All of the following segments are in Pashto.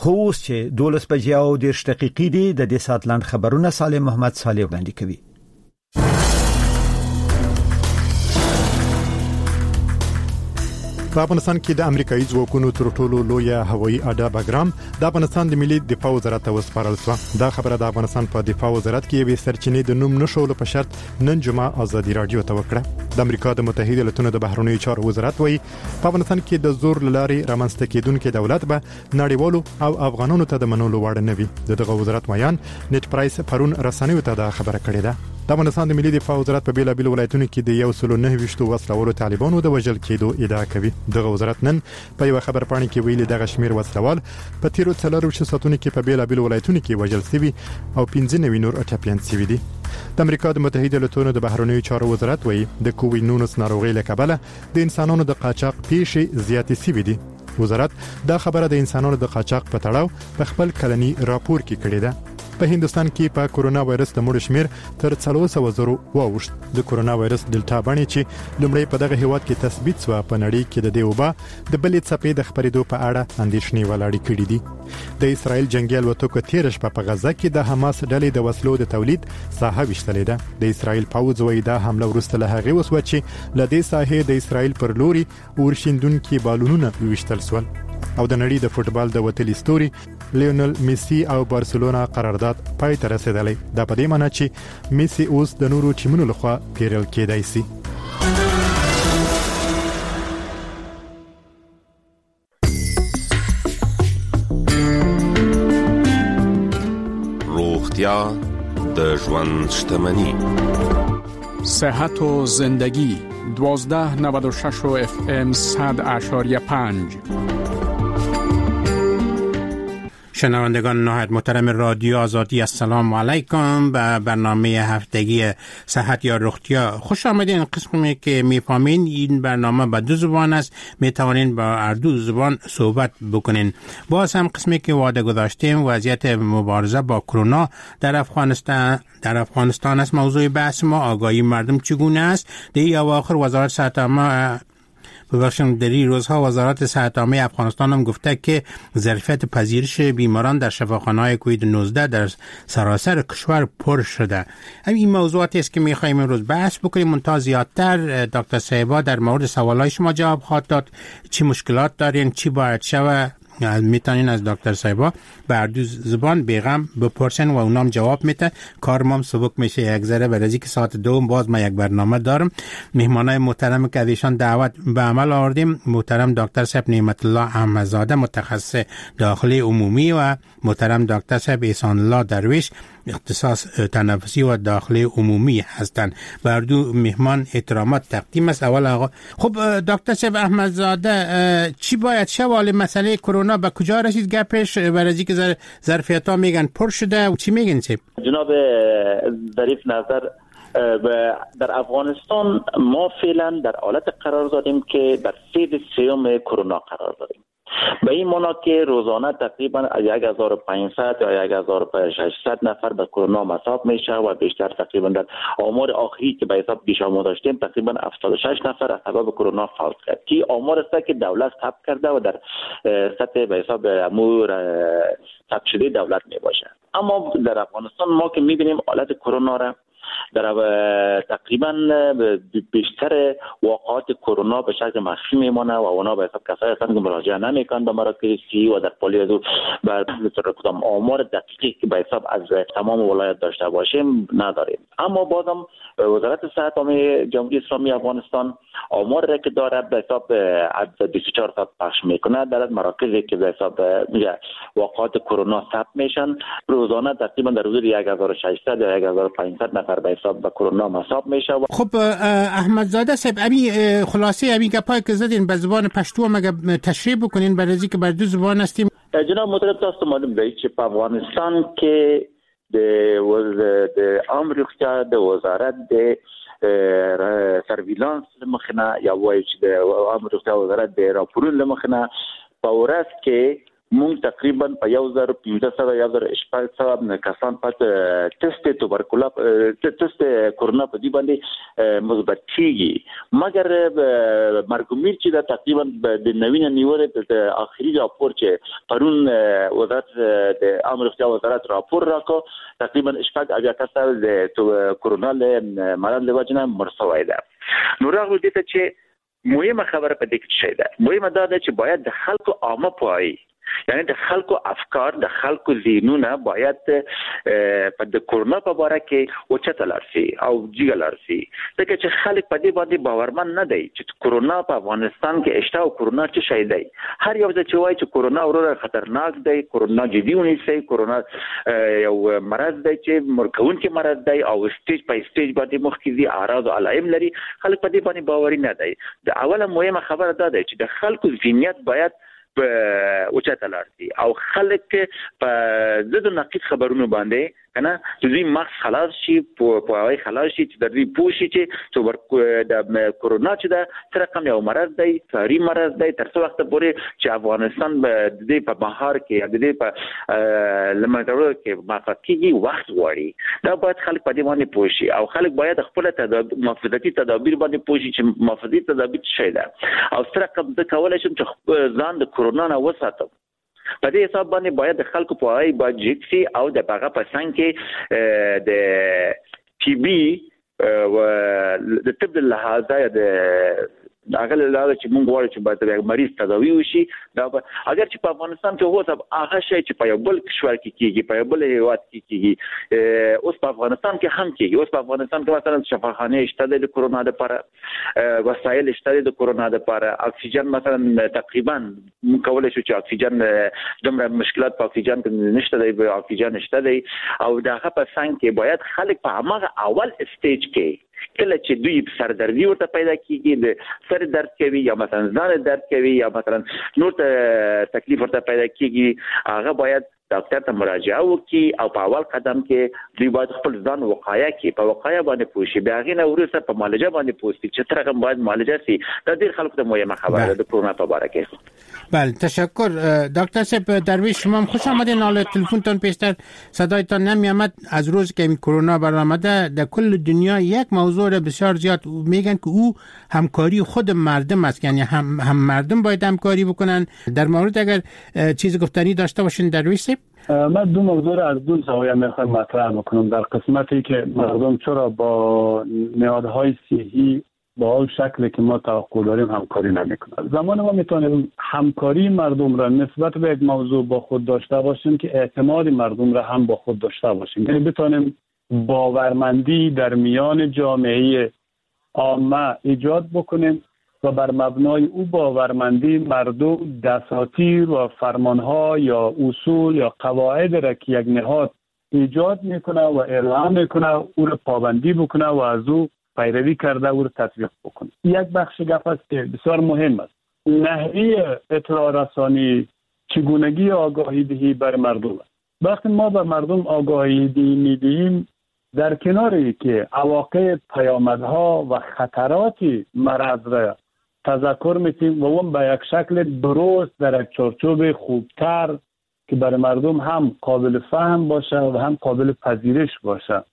خو چې 12:10 دي د ساتلند خبرونه سالم محمد صالح وړاندې کوي. په افغانستان کې د امریکایي ځواکونو تر ټولو لوی هوایي اډه باګرام د افغانستان د ملي دفاع وزارت ته وسپارل شو. دا خبره د افغانستان په دفاع وزارت کې یوې سرچینې د نوم نشولو په شرط نن جمعه ازادي رادیو ته وکړه. د امریکا د متحده ایالاتونو د بهرنیو چارو وزارت وایي په افغانستان کې د زور لاري رامنځته کېدونکو دولت به نړیوالو او افغانانو ته د منلو وړ نه وي. دغه وزارت وایان نت پرایس پرون رسنیو ته دا خبره کړې ده. د افغانستان د ملي دفاع وزارت په بیلابیل ولایتونو کې د 109 وسلوالو طالبانو د وژل کېدو ادعا کوي. دغه وزارت نن په یو خبر پاڼه کې ویلي دغه شمیر وسلوال په تیرو 4 ساعتونو کې په بیلابیل ولایتونو کې وژل شوي او 15 نور ټپيان شوي دي. د امریکا د متحده ایالاتونو د بهرنیو چارو وزارت وایي د کووید-19 ناروغي له کبله د انسانانو د قاچاق پیښې زیاتې شوي دي. وزارت دا خبره د انسانانو د قاچاق په تړاو په خپل کلنی راپور کې کړې ده. په هندستان کې په کورونا وایرس د مړو شمیر تر 400,000 واوښت. د کورونا وایرس ډلټا بڼې چې لومړی په دغه هیواد کې تثبیت شو په نړۍ کې د دیوبا د بلې څپې د خبرېدو په اړه اندېښنې ولاړې کړې دي. د اسرایل جنگي الوتکو تیر شپه په غزه کې د حماس ډلې د وسلو د تولید ساحه وشتلې ده. د اسرایل پوځ وایي دا حمله وروسته له هغه وسو چې ل دې ساحې د اسرایل پر لوري ورشندونکو بالونونه وشتل سول. او د نړۍ د فوتبال د وتلی ستوري لیونل میسی او بارسلونا قرارداد پای ته رسیدلی. دا په دې معنی چې میسی اوس د نورو ټیمونو لخوا پیرل کېدای شي. روغتیا د ژوند شتمنی. صحت و زندگی 1296 FM 100.5. شنوندگان نهایت محترم رادیو آزادی، السلام علیکم. به برنامه هفتگی صحت یا روغتیا خوش آمدین. قسمی که میفهمین این برنامه به 2 زبان است، میتوانین با هر 2 زبان صحبت بکنین. باز هم قسمی که وعده گذاشتیم وضعیت مبارزه با کرونا در افغانستان است موضوع بحث ما. آگاهی مردم چگونه است؟ در اواخر وزارت صحت عامه در این روزها وزارت صحت عامه افغانستان هم گفته که ظرفیت پذیرش بیماران در شفاخانه‌های کووید-19 در سراسر کشور پر شده. این موضوعاتی است که می‌خوایم امروز بحث بکنیم. منتها زیادتر دکتر صاحبا در مورد سوالای شما جواب خواهد داد. چی مشکلات دارین، چی باید شود؟ میتونین از دکتر صاحبا به هر 2 زبان بیغم بپرسن و اونام جواب میده. کارم سبک میشه یک ذره. برای که ساعت 2 باز ما یک برنامه دارم. مهمانای محترم که ازشان دعوت به عمل آوردیم، محترم دکتر صاحب نعمت الله احمدزاده متخصص داخلی عمومی و محترم دکتر صاحب احسان الله درویش اختصاص تنفسی و داخلی عمومی هستند. بر 2 مهمان احترامات تقدیم است. اول آقا خب دکتر صاحب احمدزاده، چی باید شوال مسئله کرونا به کجا رسید گپش؟ برای که ظرفیت‌ها میگن پر شده و چی میگن صاحب؟ جناب ظریف نظر، در افغانستان ما فعلا در حالت قرار داریم که در فیز 3 کرونا قرار داریم. به این معنا که روزانه تقریبا 1500 یا 1600 نفر به کرونا مصاب میشه و بیشتر تقریبا در آمار آخری که به حساب پیش آمده داشتیم تقریبا 76 نفر از سبب کرونا فوت کرد. که آمار است که دولت ثبت کرده و در سطح به حساب امور ثبت شده دولت می باشه. اما در افغانستان ما که میبینیم حالت کرونا را در تقریبا بیشتر واقعات کرونا به شکل مخفی میمونه و اونا به حساب کسایی هستند که مراجعه نمیکنن به مراکز صحی و در پلیس بر کدام آمار دقیقی که به حساب از تمام ولایت داشته باشیم نداریم. اما بازم وزارت صحت عامه جمهوری اسلامی افغانستان آمار را که داره به حساب 24 ساعت پخش میکنه در مراکزی که به حساب واقعات کرونا ثبت میشن. روزانه تقریبا در حدود 1600 یا 1500 نفر به حساب به کرونا مصاب میشه. خب احمدزاده صاحب، خلاصه گپای که زدین به زبان پشتو مگه تشریح بکنین برای که بر 2 زبان هستیم. جناب محترم، تاسو معلوم دی چې په افغانستان کې د عام روغتیا د وزارت د سرویلانس لمخنه یا وایي چې د عام روغتیا وزارت د راپورونو لمخنه په ورځ کې مونږ تقریبا په 1500 کسان په ټیسټ کورونا په دې باندې مثبت کیږي مګر مرګومیر چې دا تقریبا د نوینه نیولې د اخري راپور چې پرون وزارت د امر روغتیا وزارت راپور راکو تقریبا اشفاق اویا کسان د کورونا له مرض له وجنه مرسوي ده نو راغلو دې ته چې مهمه خبره په دې کې شي ده مهمه دا ده چې باید د خلکو عامه پوهاوی یعنی د خلکو افکار د خلکو ذهنونه باید په د کورونا په اړه کې اوچته لارسي او جګلارسي ځکه چې خلک په دې باندې باورمن نه دی چې کورونا په افغانستان کې اشته او کورونا څه شي دی هر یو چې وایي چې کورونا ورته خطرناک دی کورونا جدي ونیسي کورونا یو مرض دی چې مرکون کې مرض دی او سټیج په سټیج باندې مخکې دي اعراض او علائم لري خلک په دې باندې باور نه دی د اوله مهمه خبره دا ده چې د خلکو ذهنیت باید اوچته لارسي او خلک په زړه نقید خبرونه باندې کنه چې دوی مخ خلاص شي په هغه خلاص شي چې د دې پوښي چې د کورونا چې د تر کوم یو مرض دی ساري مرض دی تر څو وخت پورې چې افغانستان د دې په بهار کې د دې په لمدارو کې مافقيږي وخت غواړي دا باید خلک په دې باندې پوښي او خلک باید خپل محافظتي تدابیر باندې پوښي چې محافظتي تدابیر څه دي او سره کوم د کولای شم چې ځان د کورونا نه وساتم په دې حساب باندې باید د خلکو په اړه باید جکسي او د هغه په څنګه کې د ټي بي او د طب لحاظه د هغه لاله چې موږ غواړو چې باید مریض تداوی وشي دا اگر چې په افغانستان کې هوته هغه شی چې په یو بل کشور کې کیږي په یو بل هیواد کې کیږي اوس په افغانستان کې هم کیږي اوس په افغانستان کې مثلا شفاخانه شته د کورونا لپاره وسایل شته د کورونا لپاره اکسیجن مثلا تقریبا مکولای شو چې اکسیجن دومره مشکلات په اکسیجن کې نشته دی اکسیجن شته دی او دغه په څنګه کې باید خلک په هغه اول سټیج کې کله چې دوی سردردي ورته پیدا کیږي د سر درد کوي یا مثلا ځان درد کوي یا مثلا نور تکلیف ورته پیدا کیږي هغه باید ډاکټر ته مراجعه وکړي او په اول قدم کې دوی باید خپل ځان وقایه کړي په وقایه باندې پوښي بیا غینه ورسره په معالجه باندې پوښتي چې ترغه باید معالجه سي د دې خلکو ته مهمه خبره د کورونا په اړه کې بله تشکر دکتر صاحب درویش شما خوش آمدین حالا تلفنتون پیشتر صدایتان نمیامد از روز که این کرونا برآمده در کل دنیا یک موضوع بسیار زیاد میگن که او همکاری خود مردم است یعنی هم مردم باید همکاری بکنن در مورد اگر چیز گفتنی داشته باشین درویش صاحب من دو موضوع را از دو زاویه میخوایم مطرح بکنم در قسمتی که مردم چرا با نهادهای صحی با اون شکلی که ما توقع داریم همکاری نمیکنند. زمان ما میتونیم همکاری مردم را نسبت به یک موضوع با خود داشته باشیم که اعتماد مردم را هم با خود داشته باشیم، یعنی بتونیم باورمندی در میان جامعه عامه ایجاد بکنیم و بر مبنای او باورمندی مردم دساتیر و فرمانها یا اصول یا قواعد را که یک نهاد ایجاد میکنه و ارائه میکنه او را پابندی بکنه و از او پیروی کرده او را تطبیق بکنه. یک بخش گپ است که بسیار مهم است. نحوه اطلاع رسانی چگونگی آگاهی دهی بر مردم است. وقتی ما بر مردم آگاهی دهی میدهیم در کناری که عواقب پیامدها و خطرات مرض را تذکر میتیم و اون به یک شکل درست در یک چارچوب خوبتر که برای مردم هم قابل فهم باشه و هم قابل پذیرش باشه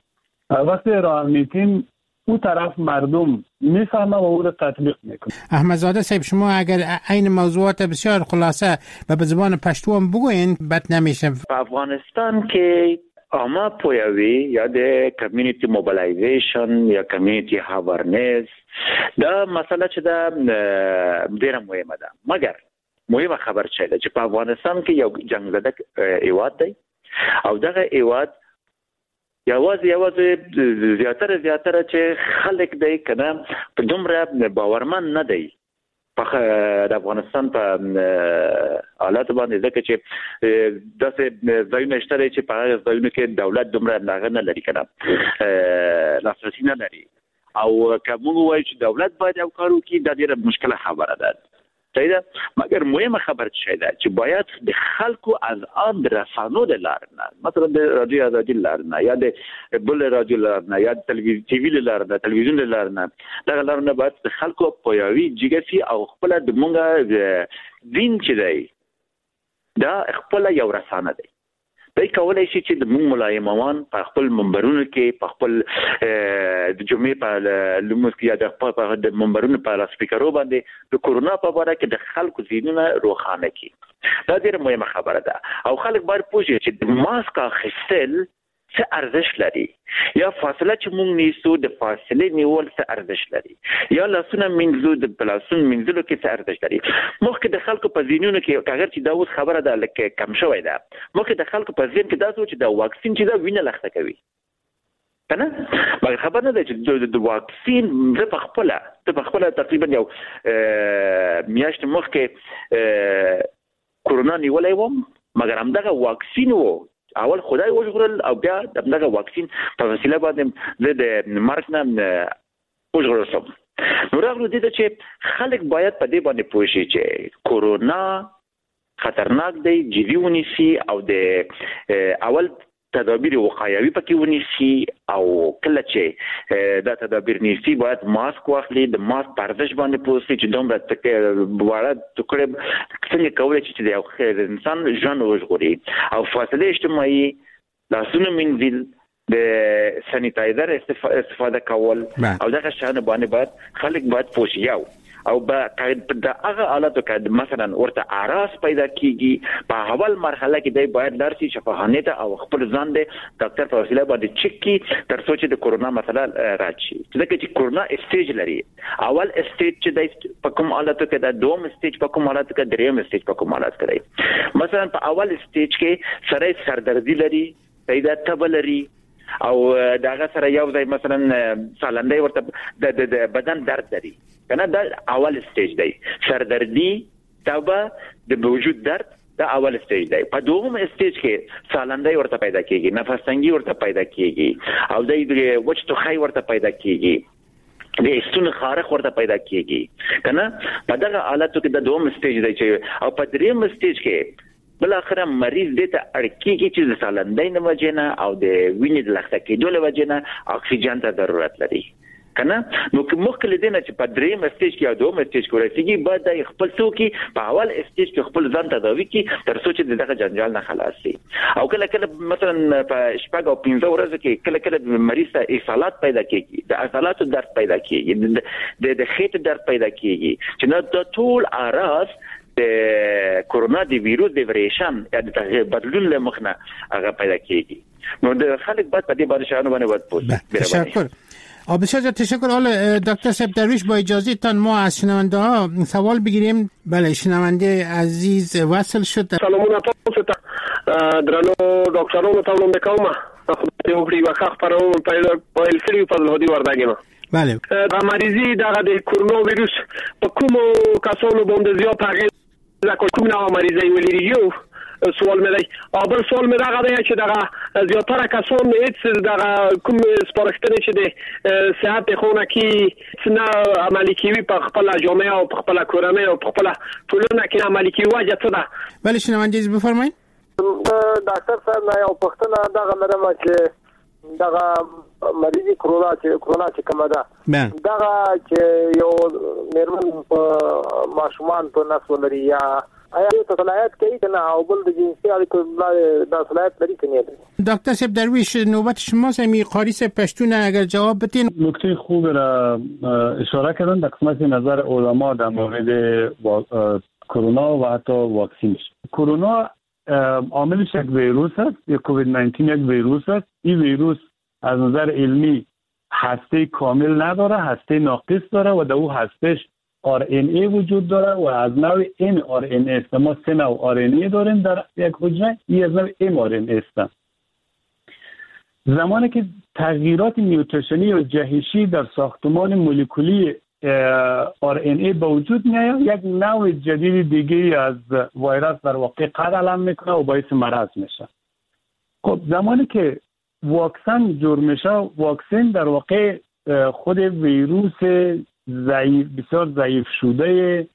وقتی ارائه میتیم اون طرف مردم میفهمه و اون رو تطبیق میکنه. احمدزاده صاحب شما اگر این موضوعات بسیار خلاصه و به زبان پشتو هم بگوین بد نمیشه. افغانستان که عامه پویاوی یا د کمیونټي موبلایزیشن یا کمیونټي هاورنس دا مسله چې دا ډیره مهمه ده مګر مهمه خبر چي ده چې په افغانستان کې یو جنگ زده ایواد دی او دغه ایواد یوازې زیاتره چې خلک دی کنه په دومره باورمن نه دی په د افغانستان په حالات باندې ځکه چې داسې ځایونه شته چې په هغه ځایونو کې دولت دومره نه لري کنه لاسرسي نه لري او کوم وایي چې دولت باید یو کار وکړي دا ډیره مشکله خبره ده صحیح مګر مهمه خبر څه ده چې باید د خلکو از آن رسانو د لارنه مثلا د رادیو ازادي لارنه یا د بل رادیو لارنه یا د تلویزیون لارنه تلویزیون لارنه دا لارنه باید د خلکو پویاوی جګسي او خپل د مونږه دین چې دی دا خپل یو رسانه دی. دای کولای شي چې د موږ ملایمان په خپل منبرونو کې په خپل د جمعې په لمونځ کې یا د منبرونو په سپیکرو باندې د کورونا په اړه کې د خلکو ذهنونه روښانه کړي. دا ډېره مهمه خبره ده او خلک باید پوه شي چې د ماسک اخیستل څه ارزښت لري یا فاصله چې موږ نیسو د فاصلې نیول څه ارزښت لري یا لاسونه مینځو د لاسونو مینځلو کې څه ارزښت لري. مخکې د خلکو په ذهنونو کې اگر چې دا اوس خبره ده لکه کم شوی ده مخکې د خلکو په ذهن کې دا چې د واکسین چې دا وینه لخته کوي کنه مګر خبر نه ده چې د واکسین زه په خپل تقریبا یو میاشت مخکې کورونا نیولای وم مګر همدغه واکسین وو اول خدای وژغورل او بیا دغه واکسین په وسیله باندې د مرګ نه وژغورل شو. نو راغلو دې چې خلک باید په دې باندې پوه شي چې کورونا خطرناک دی جدي ونیسي او د اول تدابیر وقایوي پکې ونیسي او کله چې دا تدابیر نیسي باید ماسک واخلي د ماسک په ارزښت باندې پوه شي چې دومره وړه ټوکړه څنګه کولی شي چې د یو انسان ژوند وژغوري او فاصله اجتماعي لاسونه مینځل د سانیتایزر استفاده کول او دغه شان باندې باید خلک باید پوه شي او د هغه حالاتو کې مثلا ورته اراس پیدا کیږي په اول مرحله کې دی باید درسي شفاخانه ته او خپل ځان د ډاکټر په وسیله باندې چک کی تر څو چې د کورونا مسله راشي. ځکه چې کورونا سټیج لري اول سټیج چې د په کوم حالاتو کې د دوم سټیج په کوم حالاتو کې دریم سټیج په کوم حالات کې دی. مثلا په اول سټیج کې سره سردردي لري پیدا تب لري او داغه سره یو ځای مثلا سالندې ورته د بدن درد لري کنه دا اول سټیج دی. سردردي تبه د وجود درد دا اول سټیج دی. په دوم سټیج کې سالندې ورته پیدا کیږي نفس تنګي ورته پیدا کیږي او د وچ توخی ورته پیدا کیږي د استون خارخ ورته پیدا کیږي کنه په دغه حالاتو کې د دوم سټیج دی چې او په دریم سټیج کې بل اخره مریض دې ته اړکیږي چې د سالندۍ نه وجنه او د وینې د لخته کېدو له وجنه اکسیجن ته ضرورت لري کنه. نو که مخکې دې نه چې په دریم سټیج کې او دوم سټیج کې ورسیږي باید د خپل څوکي په اول سټیج کې خپل ځان تداوي کې تر څو چې دغه جنجال نه خلاص شي. او کله مثلا په شپږ او 15 ورځې کې کله مریض ته اسهالات پیدا کیږي د عضلاتو درد پیدا کیږي د خېټې درد پیدا کیږي چې نو د ټول اراس د کورونا د ویروس د وریشن یا د بدلون له مخنه هغه پیدا کیږي. نو د خلک باید په دې باندې شانو باندې پوه. تشکر. بسیار تشکر. حالا دکتر سیب درویش با اجازه تان ما از شنونده ها سوال بگیریم. بله شنونده عزیز وصل شد. سلامونه تاسو ته درنو ډاکټرانو ته وړاندې کوم. خدای دې وکړي واخ خبرونه پیل کړی په هدي ورداګینو. بله د مریضي د کورونا ویروس په کوم کسانو باندې زیات اغیز کوم نوع مریضي ولري سوال مې دی. اول سوال مې دا غواړي چې دا زیاتره کسان هیڅ دا کوم سپارښتنه چې د صحت خونه کې څنګه عملي کوي په خپل جامعه او په خپل کورنۍ او په خپل ټولنه کې عملي کوي وجه څه ده؟ بله شنونده بفرمایئ. ډاکټر صاحب نه یو پښتنه دا لرم چې دا مریضي کورونا چې کومه ده دا چې یو میرمن په ماشومان په نسو لري یا آیا ته صلاحیت کوي کنه او بل د جنسي اړیکو د صلاحیت لري کنه؟ دکتر سیب درویش نوبت شماست. قاری سیب پشتون اگر جواب بدین. نکته خوب را اشاره کردن در قسمت نظر علما در مورد کرونا و حتی واکسین. کرونا عاملش یک ویروس است. یک کووید 19 یک ویروس است. این ویروس از نظر علمی هسته کامل نداره، هسته ناقص داره و در او هستش RNA وجود داره و از نوع mRNA است. ما 3 نوع RNA داریم در یک حجره، این از نوع mRNA است. زمانی که تغییرات نیوترشنی و جهشی در ساختمان مولکولی RNA به وجود میاد، یک نوع جدید دیگه از ویروس در واقع قد علم میکنه و باعث مرض میشه. خب زمانی که واکسن جور میشه، واکسن در واقع خود ویروس ضعیف بسیار ضعیف شده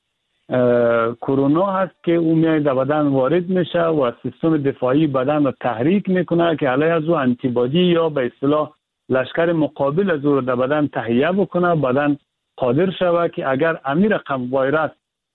کرونا هست که اون میاد در بدن وارد میشه و سیستم دفاعی بدن رو تحریک میکنه که علیه از او آنتیبادی یا به اصطلاح لشکر مقابل از او رو در بدن تهیه بکنه. بدن قادر شود که اگر امی رقم ویروس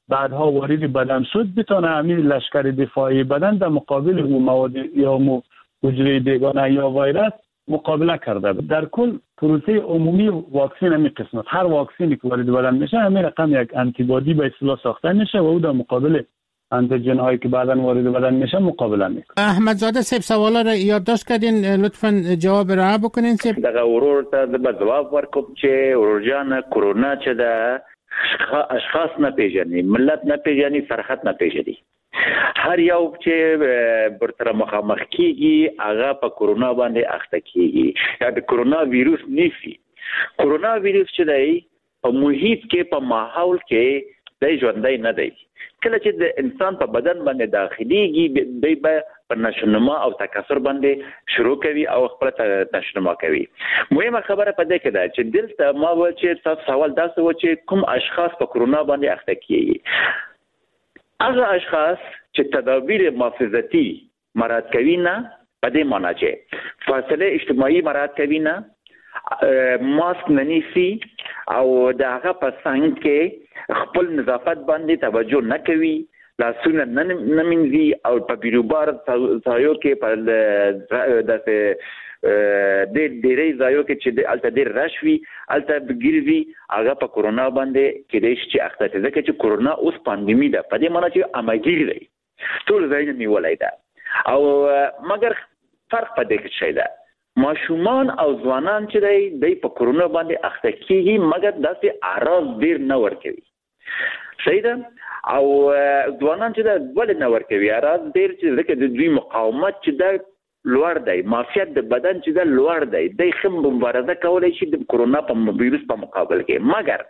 بعدها وارد بدن شد بتونه همین لشکر دفاعی بدن در مقابل اون مواد یا حجره بیگانه یا ویروس مقابله کرده. در کل پروسه عمومی واکسن همین قسم است. هر واکسنی که وارد بدن میشه همین رقم یک آنتیبادی به اصطلاح ساخته میشه و او در مقابل انتیژن هایی که بعداً وارد بدن میشه مقابله میکنه. احمدزاده صاحب سوالا را یادداشت کردین، لطفاً جواب را بکنین. دغه ورور ته د جواب ورکوم چې ورجان کرونا چې د اشخاص نه پیژني، ملت نه پیژني، سرحد نه پیژني. هر یو چې برتر مخامخ کیږي هغه په کرونا باندې اخته کیږي. یا د کرونا ویروس نیسی. کرونا ویروس چې دی په محیط کې په ماحول کې د ژوندۍ نه دی. کله چې د انسان په بدن باندې داخليږي دی په نشونما او تکثر باندې شروع کوي او خپل نشونما کوي. مهمه خبره پدې کې ده چې دلته ما و چې تاسو سوال داسې و چې کوم اشخاص په کرونا باندې اخته کیږي. هغه اشخاص چې تدابیر محافظتي مراعات کوي نه، په دې معنی چې فاصله اجتماعي مراعات کوي نه، ماسک نه نیسي او د هغه په څنګ کې خپل نظافت باندې توجه نه کوي، لاسونه نه مینځي او په بیروبار ځایو کې په داسې ډېرې ځایو کې چې الته ډېر راشوي الته ګیروي هغه په کرونا باندې کېدای شي چې اخته شي، ځکه چې کرونا اوس پاندیمي ده. په دې معنی چې امګیر دی، ټول ځایونه نیولای ده. او مګر فرق په دې کې شي ده، ماشومان او ځوانان چې دی په کرونا باندې اخته کیږي مګر داسې اعراض ډیر نه ورکوي. صحیح ده. او ځوانان چې دا ولې نه ورکوي اعراض ډیر چې ځکه د دوی مقاومت چې دا لوړ دی، معافیت د بدن چې دا لوړ دی، د خم مبارزه کولای شي د کرونا په ویروس په مقابل کې. مګر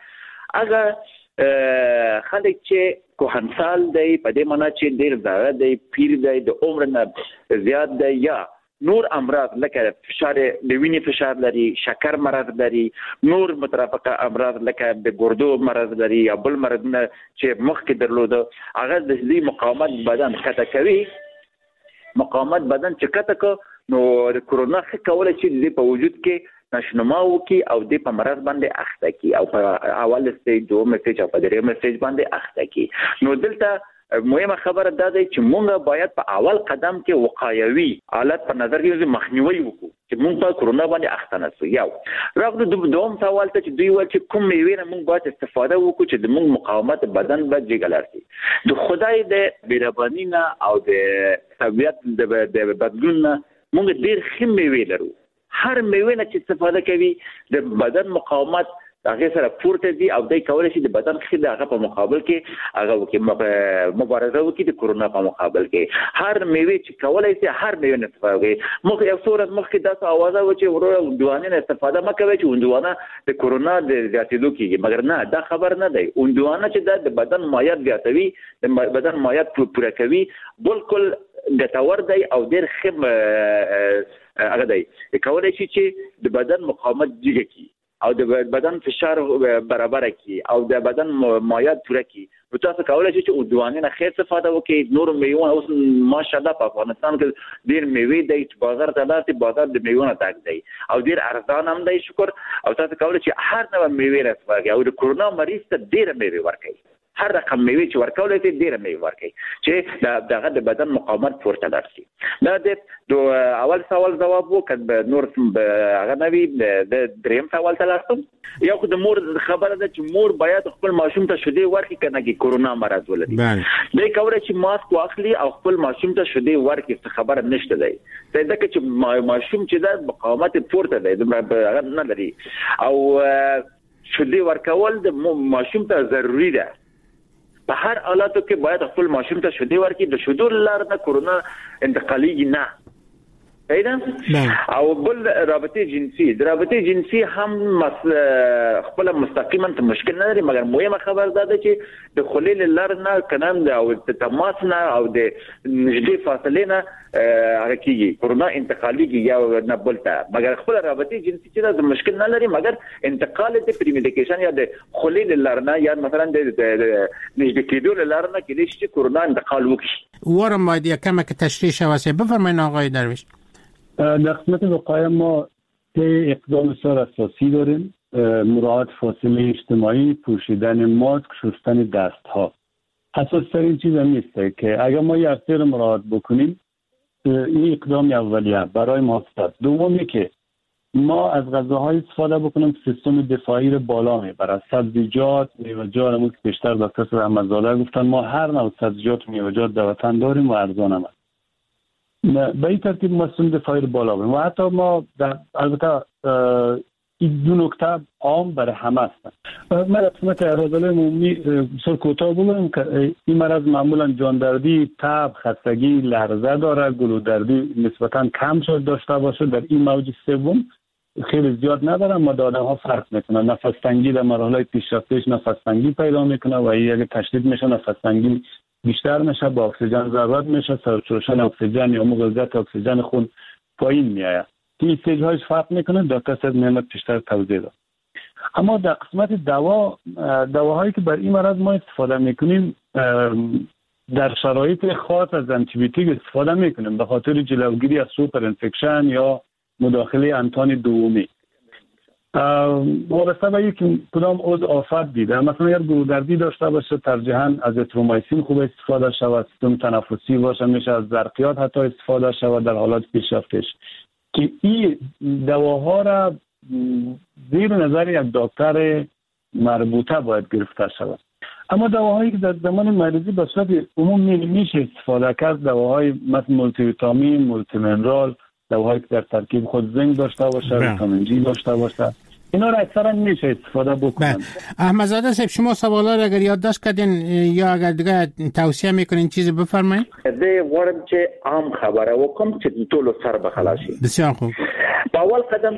هغه خلک چې کوهنسال دی په دې معنی چې ډیر زړه دی، پیر دی، د عمر نه زیات دی، یا نور امراض لکه فشار د وینې فشار لري، شکر مرض لري، نور مترافقه امراض لکه د ګردو مرض لري یا بل مرضونه چې مخکې درلوده، هغه د دې مقاومت بدن کته کوي. مقاومت بدن چې کته کو نو د کرونا ښه کولای شي د په وجود کې نشونما وکي او د په مرض باندې اخته کی او په اول سټیج، دوم سټیج او په دریم سټیج باندې اخته کی. نو دلته مهمه خبره دا ده چې موږ باید په اول قدم کې وقایوي حالت په نظر کې مخنیوي وکړو چې موږ په کرونا باندې اخته نشو. یو راغلو دوم سوال ته چې دوی وایي چې کوم میوې نه موږ باید استفاده وکړو چې د موږ مقاومت بدن به جګلار شي. د خدای د مهرباني نه او د طبیعت د بدلون نه موږ ډیر ښه میوې لرو. هر میوې نه چې استفاده کوي د بدن مقاومت هغه سره پورته دي او دای کولای شي د بدن خېده هغه په مقابل کې هغه وکي مبارزه وکي د کرونا په مقابل کې. هر میوې چې کولای شي هر میوې نه استفاده کوي. مخ یو صورت مخکې داسې اوازه و چې ورو دوانه نه استفاده مکوي چې دوانه د کرونا د زیاتېدو کېږي، مګر نه دا خبر نه دی. دوانه چې د بدن مایعات زیاتوي، د بدن مایعات پوره کوي، بالکل ګټور دی او ډېر ښه هغه دی کولای شي چې د بدن مقاومت جګ کړي او د بدن فشار برابر کی او د بدن مایعات پوره کی. نو تاسو کولای شئ چې دوانه نه خیر استفاده وکړئ. نور میوه اوس ماشاءالله په افغانستان کې ډیر میوه دی چې بازار ته لاته بازار د میوه تاک دی او ډیر ارزان هم دی شکر. او تاسو کولای شئ هر نوع میوه راستفاده او د کرونا مریض ته ډیر میوه ورکړئ. هر رقم میوه چې ورکولای شي ډیر میوه ورکړي چې دغه د بدن مقاومت پورته لرسي. دا د اول سوال جواب وکړ. نور هغه نوی د دریم سوال ته لاړم. یو خو د مور خبره ده چې مور باید خپل ماشوم ته شیدې ورکړي کنه کې کرونا مرض ولري. دا کولای شي ماسک واخلي او خپل ماشوم ته شیدې ورکړي، خبره نشته دی. دا چې ماشوم چې د مقاومت پورته دی هغه نه لري او شیدې ورکول د ماشوم ته ضروری ده. په هر حالاتو کې باید خپل ماشوم ته شیدې ورکړي. د شیدو لپاره نه کرونا انتقالي نه او بل رابطه جنسي. د رابطه جنسي هم خپل مستقیما ته مشکل نه لري، مګر مهمه خبر ده چې د خلیل لار نه کنام ده او د تماس نه او د نږدې فاصله نه هغه کیږي کرونا انتقالي یا نه بلته. مګر خپل رابطه جنسي چې د مشکل نه لري، مګر انتقال د پریمیډیکیشن یا د خلیل لار نه یا مثلا د نږدې کېدو لار نه کې چې کرونا انتقال وکړي. ورم باید کمک تشریح شوه. بفرمایید آقای درویش. در قسمت وقایه ما 3 اقدام بسیار اساسی داریم: مراعات فاصله اجتماعی، پوشیدن ماسک، شستن دست ها. اساس ترین چیز هم نیسته که اگر ما یه اصل مراعات بکنیم این اقدام اولیه برای محافظت. دومی که ما از غذاهای استفاده بکنیم سیستم دفاعی رو بالا میبره. سبزیجات، میوه‌جات، همون که بیشتر دکتر احمدزاده گفتن ما هر نوع سبزیجات و میوه‌جات در وطن داریم و ارزان هم است. به این ترتیب ما سیستم دفاعی رو بالا ببریم و حتی ما در البته این دو نکته عام برای همه هستن. من در قسمت احوال عمومی بسیار کوتاه بگم که این مرض معمولا جاندردی، تب، خستگی، لرزه داره، گلودردی نسبتا کم شد داشته باشه. در این موج سوم خیلی زیاد نداره، اما در آدم‌ها فرق میکنه. نفس تنگی در مراحل پیشرفته‌اش نفس تنگی پیدا میکنه و اگه تشدید میشه نفس تنگی بیشتر میشه، با اکسیژن ضرورت میشه، سرچوشن اکسیژن یا غلظت اکسیژن خون پایین میاد. این استیج‌هاش فرق میکنه. دکتر صاحب نعمت بیشتر توضیح داد. اما در قسمت دواهایی که بر این مرض ما استفاده میکنیم در شرایط خاص از آنتیبیوتیک استفاده میکنیم به خاطر جلوگیری از سوپر انفکشن یا مداخله انتان دومی. وابسته به اینکه کدام عضو آفت دیده، مثلا اگر گلودردی داشته باشه ترجیحاً از اترومایسین خوب استفاده شود، سیستم تنفسی باشه میشه از زرقیات حتی استفاده شود در حالات پیشرفتش که این دواها را زیر نظر یک دکتر مربوطه باید گرفته شود. اما دواهایی که در زمان مریضی به صورت عموم میشه استفاده کرد، دواهای مثل مولتی ویتامین، مولتی منرال، دواهایی که در ترکیب خود زنک داشته باشه، ویتامین جی داشته باشه، اینا را اکثرا میشه استفاده بکنن. احمدزاده صاحب شما سوالا را اگر یادداشت کردین یا اگر دیگه توصیه میکنین چیزی بفرمایید. وارم چې عام خبره وکم چې ټول سر به خلاصي. بسیار خوب. په اول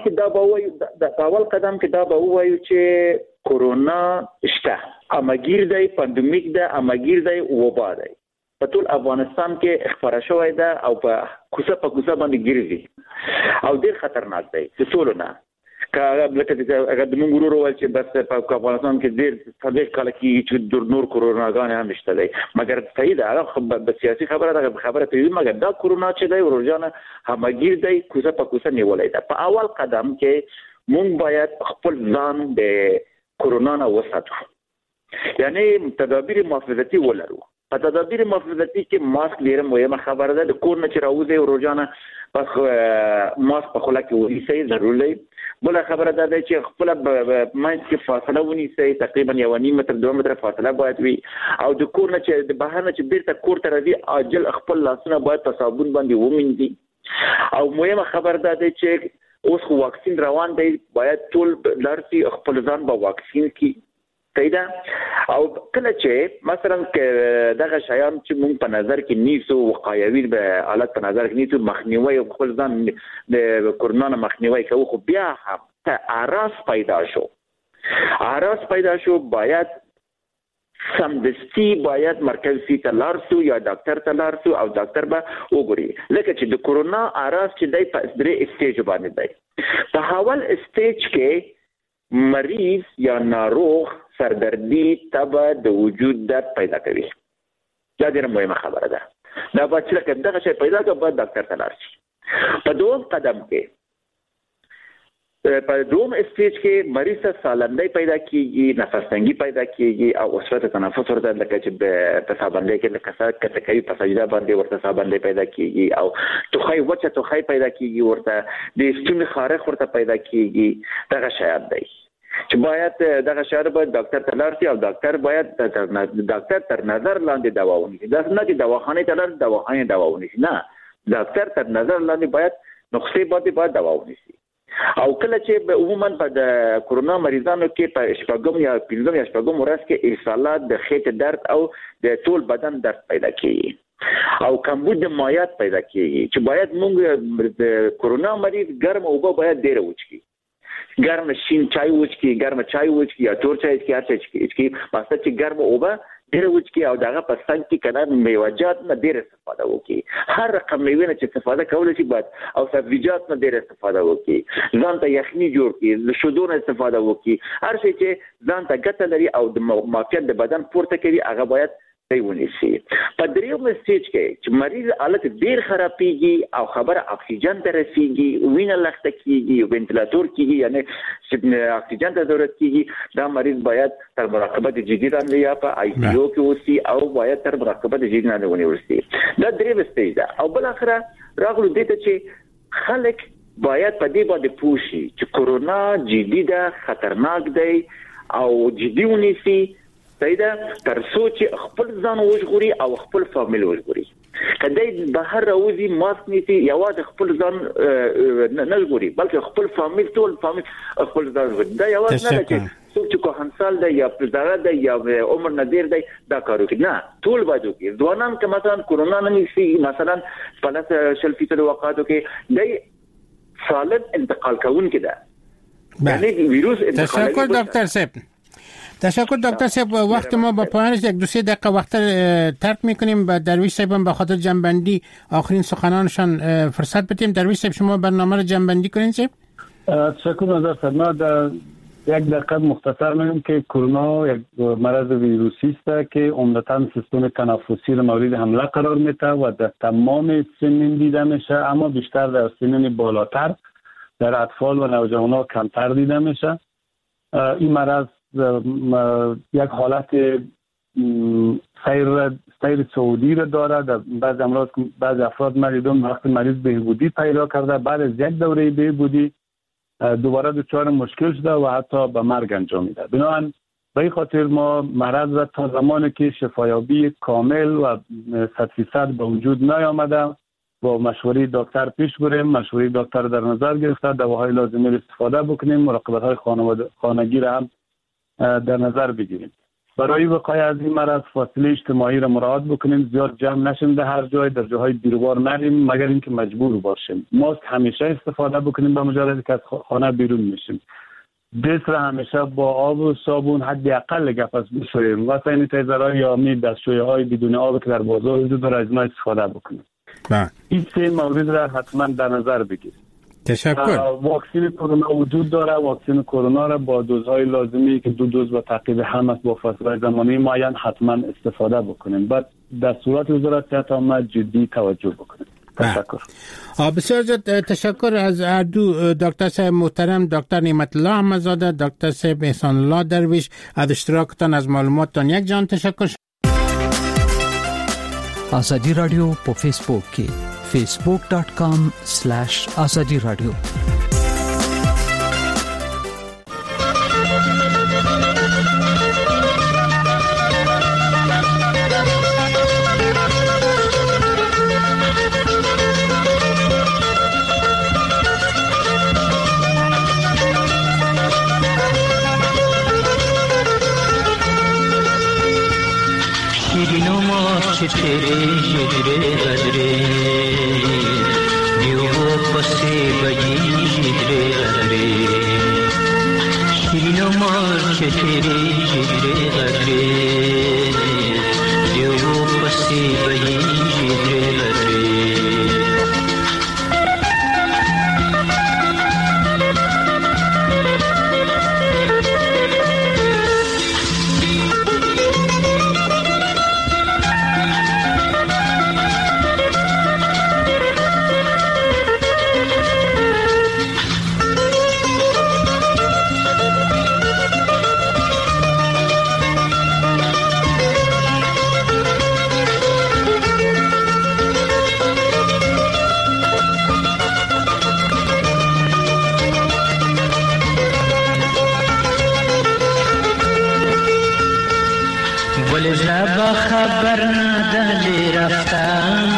قدم کې دا به وایو چې کورونا شته، امګیر دی، پاندمیک ده، امګیر دی، وبا دی. په ټول افغانستان کې خبره شوې ده او په کوڅه باندې ګرځي او ډیر خطرناک دی چې ټول نه اگر د موږ ورو ول چې بس په افغانستان کې ډیر څلور کال کې چې نور کوروناګان هم نشته دی، مګر صحیح ده هغه به سیاسي خبره ته مګر دا کورونا چې دی ورجانه همګیر دی، کوڅه نیولې ده. په اول قدم کې موږ باید خپل ځان د کورونا نه وساتو، یعنی تدابیر محافظتي ولرو. په تدابیر محافظتي کې ماسک ډیره مهمه خبره ده. د کور نه چې راوځي ورجانه پس ماسک په خوله کې ونیسئ ضروري. بل خبره ده چې خپل ماینډ کې فاصله ونیسئ، تقریبا 1.5 متر 2 متر فاصله باید وي او د کور نه چې د بهر نه چې بیرته کور ته راځي عاجل خپل لاسونه باید په صابون باندې ومینځي. او مهمه خبره ده چې اوس خو واکسین روان دی، باید ټول لارسي خپل ځان به واکسین کی پیدا. او کله چې مثلا دغه شیان چې مونږ په نظر کې نیسو وقایوي به حالت په نظر کې نیسو مخنیوي خپل ځان د کورونا مخنیوي کوو، خو بیا هم ته اراس پیدا شو باید سمدستی باید مرکزي ته لارسو یا ډاکټر ته لارسو او ډاکټر به وګوري. لکه چې د کورونا اراس چې دی په 3 سټیج باندې دی. په اول سټیج کې مریض یا ناروغ سردردی، تب، د وجود درد پیدا کوي. دا ډیره مهمه خبره ده. دا باید چې دغه شی پیدا کړي باید ډاکټر ته لاړ شي. په دوم قدم کې په دوم سټیج کې مریض ته سالندۍ پیدا کیږي، نفس تنګي پیدا کیږي او وسوسه تنفس ورته لکه چې په سابندۍ کې لکه کته کوي په سجده باندې ورته سابندۍ پیدا کیږي او توخی وچه توخی پیدا کیږي، ورته د ستوني خارښ ورته پیدا کیږي. دغه شیات دی چې باید دغه شیات باید ډاکټر ته لاړ شي او ډاکټر باید ډاکټر تر نظر لاندې دوا ونیسي. دا نه چې دواخانې ته لاړ دواخانې دوا ونیسي، نه، ډاکټر تر نظر لاندې باید نسخې باید دوا ونیسي. او کله چې عموما په د کورونا مریضانو کې په شپږم یا پنځم یا شپږم ورځ کې ایصالات د خېټې درد او د ټول بدن درد پیدا کیږي او کمبود مایعات پیدا کیږي چې باید موږ د کورونا مریض ګرم اوبه باید ډیر وڅښي، ګرم شین چای وڅښي، ګرم چای وڅښي یا تور چای وڅښي، هر څه وڅښي، ماسته چې ګرم اوبه ډیر وڅښي او دغه په څنګ کې کنه میوه‌جات نه ډیر استفاده وکړي. هر رقم میوه نه چې استفاده کول شي باید او سبزیجات نه ډیر استفاده وکړي. ځان ته یخني جوړ کړي، له شیدو نه استفاده وکړي. هر شي چې ځان ته ګټه لري او د معافیت د بدن پورته کوي هغه باید ونیسي. په دریم سټیج کې چې مریض حالت ډیر خرابېږي او خبره اکسیجن ته رسیږي، وینه لخته کیږي، وینټیلاتور کیږي، یعنی چې اکسیجن ته ضرورت کیږي، دا مریض باید تر مراقبت جدي لاندې یا په آی سی یو کې اوسي او باید تر مراقبت جدي لاندې ونیول شي. دا دریم سټیج ده. او بل اخره راغلو دې ته چې خلک باید په دې باندې پوه شي چې کورونا جدي ده، خطرناک دی او جدي ونیسي. پیدا تر سوچ خپل ځان وژغوري او خپل فامیل وژغوري. کله بهر راوځي ماسک نیسي، یوازې خپل ځان نه وژغوري بلکې خپل فامیل، ټول فامیل خپل ځان وژغوري. دا یوازې نه چې څوک چې کوهنسال دی یا پزړه دی یا عمر نظیر دی دا کارو کوي، نه ټول باید وکړي. ځوانان که مثلا کورونا نه نیسي، مثلا په 40% وقایعو کې دی سالم انتقال کوونکی ده، یعنی ویروس انتقال. تشکر دکتر صاحب. تشکر دکتر صاحب. وقت ما با پایانش یک دو سه دقیقه وقت ترک میکنیم. با درویش صاحب به خاطر جنبندی آخرین سخنانشان فرصت بدیم. درویش صاحب شما برنامه رو جنبندی کنین صاحب. تشکر نظر فرماد. یک دقیقه مختصر میگم که کرونا یک مرض ویروسی است که عمدتاً سیستم تنفسی را مورد حمله قرار میده و در تمام سنین دیده میشه، اما بیشتر در سنین بالاتر، در اطفال و نوجوانان کمتر دیده میشه. این مرض یک حالت سیر سعودی را داره. در بعض افراد مریضان وقتی مریض بهبودی پیدا کرده، بعد از یک دوره بهبودی دوباره دچار مشکل شده و حتی به مرگ انجام میده. بنابراین به این خاطر ما مرض را تا زمانی که شفایابی کامل و 100% به وجود نیامده با مشوره دکتر پیش بریم، مشوره دکتر در نظر گرفته، دواهای لازمی را استفاده بکنیم، مراقبت‌های خانگی را هم در نظر بگیریم. برای وقایع از این مرض فاصله اجتماعی را مراعات بکنیم، زیاد جمع نشیم در هر جای، در جاهای بیروبار نریم مگر اینکه مجبور باشیم. ماسک همیشه استفاده بکنیم به مجردی که از خانه بیرون میشیم. دست را همیشه با آب و صابون حداقل گپس بشوییم و سانیتایزرهای یا دستشویی‌های بدون آب که در بازار وجود داره از ما استفاده بکنیم. این سه مورد را حتما در نظر بگیریم. تشکر. واکسن کرونا وجود داره. واکسن کرونا را با دوزهای لازمی که 2 دوز و تعقیب هم است با فاصله زمانی معین حتما استفاده بکنیم. بعد در صورت وزارت صحت عامه جدی توجه بکنیم. تشکر. بسیار زیاد تشکر از هر دو دکتر صاحب محترم، دکتر نعمت الله احمدزاده، دکتر صاحب احسان الله درویش، از اشتراکتان، از معلوماتتان یک جان تشکر. آزادی رادیو په فیسبوک کې facebook.com/azadi radio. तेरे जिगरे गजरे दियो पसे बजी जिगरे गजरे शिरीनो मार्च तेरे जिगरे गजरे दियो पसे बजी जिगरे गजरे خبر نداری رفتن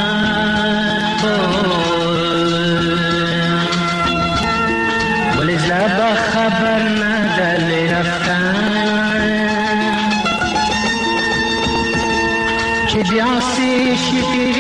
ولی زبا خبر نداری رفتن که بیاسی شکری